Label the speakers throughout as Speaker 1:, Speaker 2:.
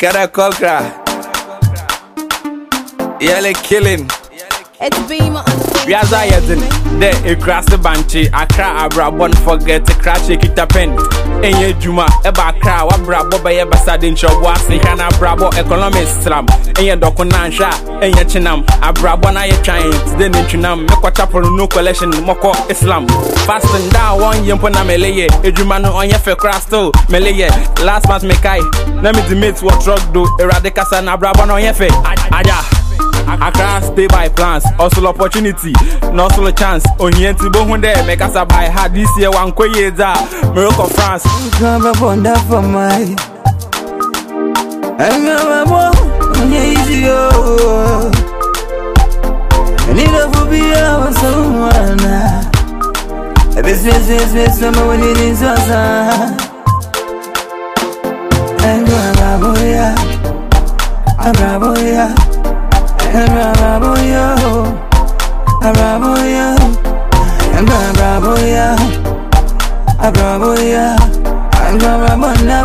Speaker 1: Kara Kokra. Yellow killing.
Speaker 2: It's Beamer on the
Speaker 1: We are there, a crash the banshee, a cry, a brabon forget to crash a kita pen. In your Juma, a back cry, what brabo by a basadin show, was a cana brabo economist slam. In your docunansha, in your chinam, a brabona your giant, then in chinam, make what chapel no collection, moko Islam. Fasting down one yampona melee, a Jumano on your fair crasto, melee, last month make I. Let me demit what drug do, eradicas and a brabon on your face. Accra stay by plans, also opportunity, no solo chance. Only to go there, make us a buy hard this year. One quayza, Morocco, France.
Speaker 3: Come up on that for my. I'm a more easy. I need to be our someone. This summer when it is us. I'm a boy, I'm a boy. Araboya, Araboya, Araboya, Araboya, Arabona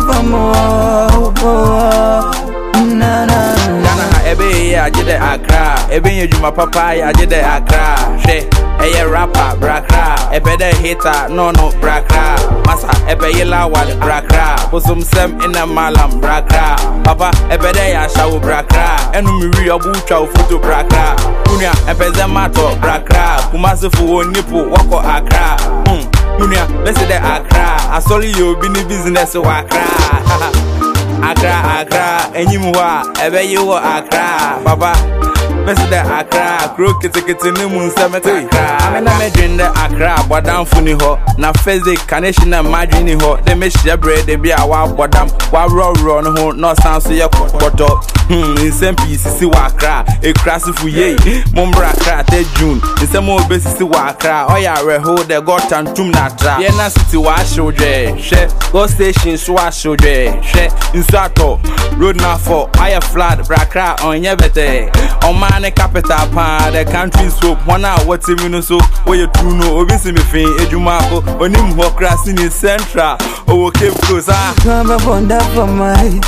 Speaker 1: Nana, ebe I did Accra, ebe you my papa, I did Accra, she, a rapper, brakra, ebe de hater, no brakra, massa, ebe yela wad brakra, bosum sem in a malam brakra, papa, ebe de ya shawu brakra, enumiri obucha ufutu brakra, unya, ebe zemato brakra, kumasifu nipu wako Accra, unya, let's say Accra, I saw you be in business Accra. Accra, and you are, ever you are Accra, Baba. Mr. Accra, crooked ticket in the moon cemetery. I'm in the Accra, but down funny ho. Now, physic, carnation, and margin ho. They miss your bread, they be a wild bottom. While run ho, no sounds to your quarter. In some pieces, see Accra, a crass for ye. Mumbra Accra, June. In some more basis to Accra, oh, yeah, hold the got and tumnatra. Yena city wash show, share, go station, swash show, share, in Sato, road now for higher flood, Brakra on Yabete. On my capital pa the country soap 1 hour what's in so where you true no obviously me fin ejumako on him walk cross in the central oh Cape Coast
Speaker 3: come up on that for my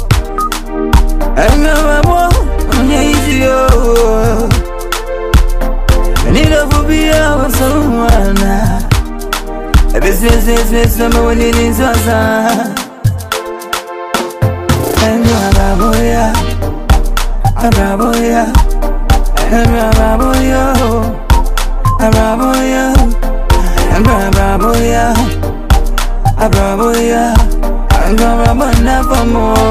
Speaker 3: I'm a more easy I need to be our someone this summer when it is us I'm a boy Araboya, Araboya, Araboya, Araboya, Araboya, Arabona for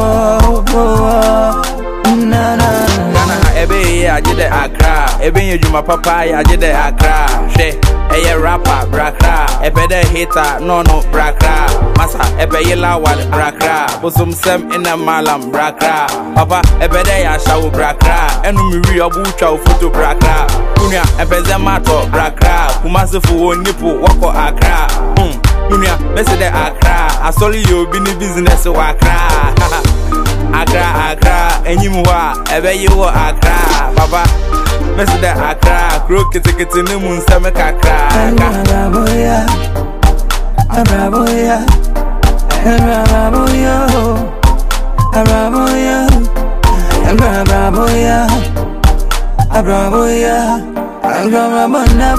Speaker 3: more.
Speaker 1: Nana, ebe I did Accra, ebe you my papa, I did Accra, she, a rapper, brakra, ebe de hater, no brakra, massa, ebe yela wad brakra, bosum sem in a malam brakra, papa, ebe de ya shawu brakra, enumiri obucha ufutu brakra, unya, ebe zemato brakra, kumasifu nipu wako Accra, unya, mese de Accra, I saw you be in business Accra. Accra, and you are, ever you are Accra, Papa. Mr. Accra, crooked ticket in the moon, summer Accra.
Speaker 3: Araboya, Araboya, Araboya, Araboya, Araboya, Araboya, Arabona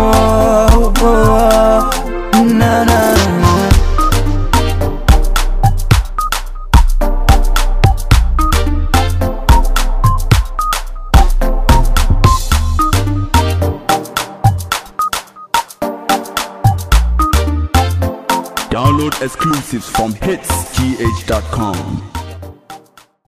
Speaker 3: for more. Na.
Speaker 4: Download exclusives from hitsgh.com.